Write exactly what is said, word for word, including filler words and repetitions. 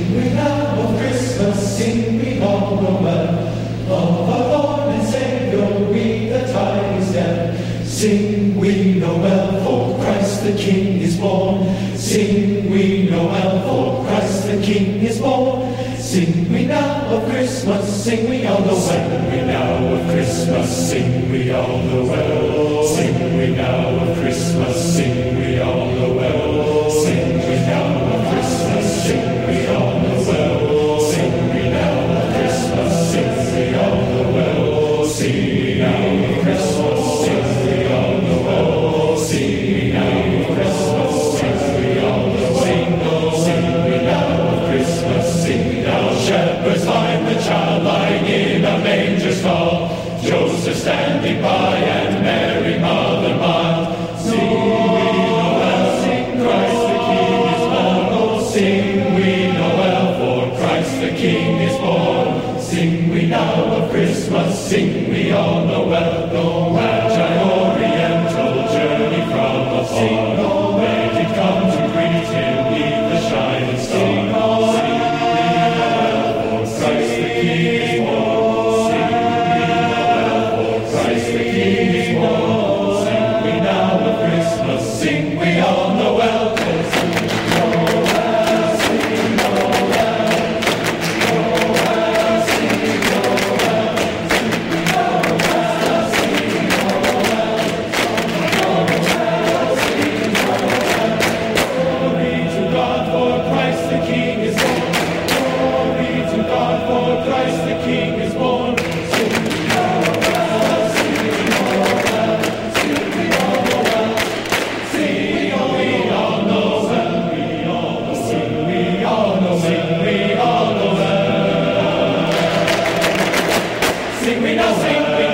we now of Christmas, sing we all the well. Of our Lord and Saviour, we the tidings tell. Sing we Noel, for Christ the King is born. Sing we Noel, for Christ the King is born. Sing we now of Christmas, sing we all the well. Sing we now of Christmas, sing we all the well. Sing we now of Christmas, sing we all the well. Sing we now of Christmas, sing we all the well. Sing we now of Christmas, sing we all the well. Sing we now of Christmas, sing we all the well. Sing we now of Christmas, sing we all the well. Sing we now of Christmas, sing we now. Shepherds find the child lying in a manger stall. Joseph standing by and Mary mother mild. Sing we Noel, sing Christ the King is born. Oh, sing we Noel, for Christ the King is born. Sing we now of Christmas, sing we all Noel. No magi oriental journey from afar. Where did come to greet him, neath the shining star. Sing we Noel, for Christ the King is born. Sing we Noel, for Christ the King is born. Sing we now of Christmas, sing we all Noel. Sing Noel, sing Noel, Noel, sing Noel, sing Noel, sing Noel, Noel, sing Noel. Glory to God, for Christ the King is born. Glory to God, for Christ the King is born. Sing Noel, sing Noel, sing we all Noel. Sing we all Noel, we all sing we all Noel, sing we all Noel. Sing we now, sing we